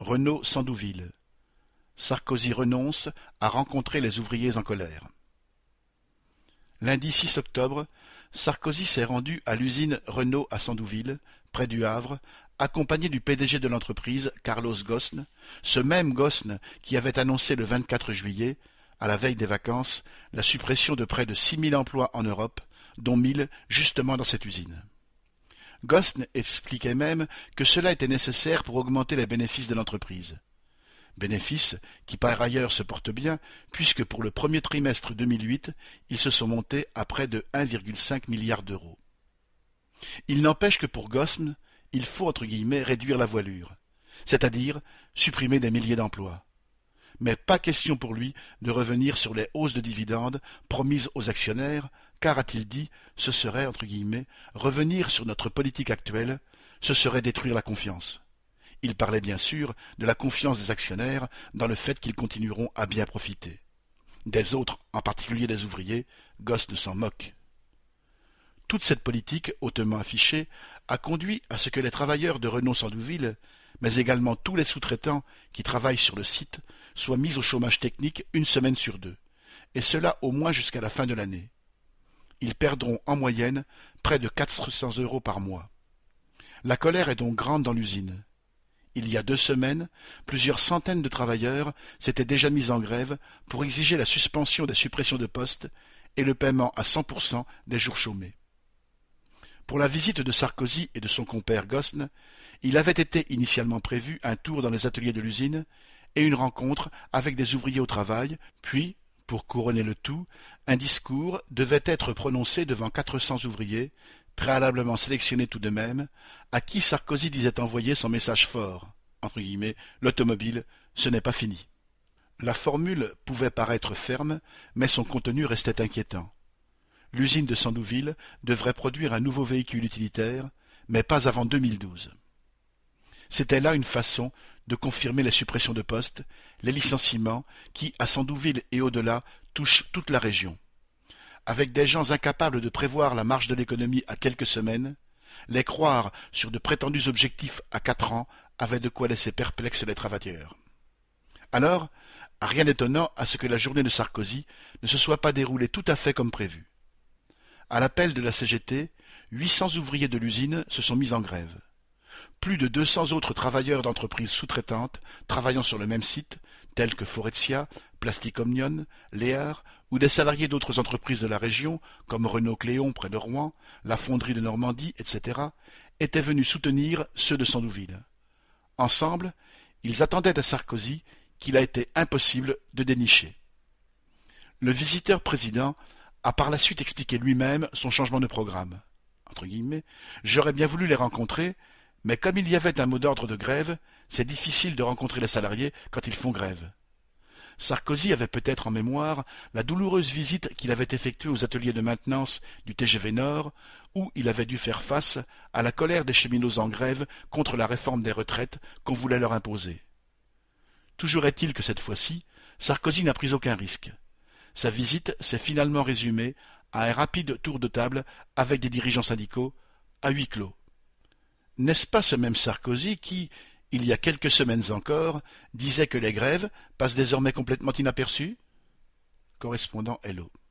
Renault-Sandouville. Sarkozy renonce à rencontrer les ouvriers en colère. Lundi 6 octobre, Sarkozy s'est rendu à l'usine Renault à Sandouville, près du Havre, accompagné du PDG de l'entreprise, Carlos Ghosn, ce même Ghosn qui avait annoncé le 24 juillet, à la veille des vacances, la suppression de près de 6000 emplois en Europe, dont 1000 justement dans cette usine. Ghosn expliquait même que cela était nécessaire pour augmenter les bénéfices de l'entreprise. Bénéfices qui par ailleurs se portent bien, puisque pour le premier trimestre 2008, ils se sont montés à près de 1,5 milliard d'euros. Il n'empêche que pour Ghosn, il faut entre guillemets réduire la voilure, c'est-à-dire supprimer des milliers d'emplois. Mais pas question pour lui de revenir sur les hausses de dividendes promises aux actionnaires, car, a-t-il dit, ce serait, entre guillemets, revenir sur notre politique actuelle, ce serait détruire la confiance. Il parlait bien sûr de la confiance des actionnaires dans le fait qu'ils continueront à bien profiter. Des autres, en particulier des ouvriers, Ghosn s'en moque. Toute cette politique, hautement affichée, a conduit à ce que les travailleurs de Renault-Sandouville, mais également tous les sous-traitants qui travaillent sur le site, soient mis au chômage technique une semaine sur 2, et cela au moins jusqu'à la fin de l'année. Ils perdront en moyenne près de 400 € par mois. La colère est donc grande dans l'usine. Il y a 2 semaines, plusieurs centaines de travailleurs s'étaient déjà mis en grève pour exiger la suspension des suppressions de postes et le paiement à 100% des jours chômés. Pour la visite de Sarkozy et de son compère Ghosn, il avait été initialement prévu un tour dans les ateliers de l'usine et une rencontre avec des ouvriers au travail, puis, pour couronner le tout, un discours devait être prononcé devant 400 ouvriers, préalablement sélectionnés tout de même, à qui Sarkozy disait envoyer son message fort, entre guillemets, l'automobile, ce n'est pas fini. La formule pouvait paraître ferme, mais son contenu restait inquiétant. L'usine de Sandouville devrait produire un nouveau véhicule utilitaire, mais pas avant 2012. C'était là une façon de confirmer les suppressions de postes, les licenciements qui, à Sandouville et au-delà, touchent toute la région. Avec des gens incapables de prévoir la marche de l'économie à quelques semaines, les croire sur de prétendus objectifs à 4 ans avait de quoi laisser perplexes les travailleurs. Alors, rien d'étonnant à ce que la journée de Sarkozy ne se soit pas déroulée tout à fait comme prévu. À l'appel de la CGT, 800 ouvriers de l'usine se sont mis en grève. Plus de 200 autres travailleurs d'entreprises sous-traitantes travaillant sur le même site, tels que Faurecia, Plastic Omnium, Léar, ou des salariés d'autres entreprises de la région, comme Renault-Cléon près de Rouen, la Fonderie de Normandie, etc., étaient venus soutenir ceux de Sandouville. Ensemble, ils attendaient à Sarkozy qu'il a été impossible de dénicher. Le visiteur président a par la suite expliqué lui-même son changement de programme. Entre guillemets, j'aurais bien voulu les rencontrer, mais comme il y avait un mot d'ordre de grève, c'est difficile de rencontrer les salariés quand ils font grève. Sarkozy avait peut-être en mémoire la douloureuse visite qu'il avait effectuée aux ateliers de maintenance du TGV Nord, où il avait dû faire face à la colère des cheminots en grève contre la réforme des retraites qu'on voulait leur imposer. Toujours est-il que cette fois-ci, Sarkozy n'a pris aucun risque. Sa visite s'est finalement résumée à un rapide tour de table avec des dirigeants syndicaux, à huis clos. N'est-ce pas ce même Sarkozy qui, il y a quelques semaines encore, disait que les grèves passent désormais complètement inaperçues ? Correspondant Hello.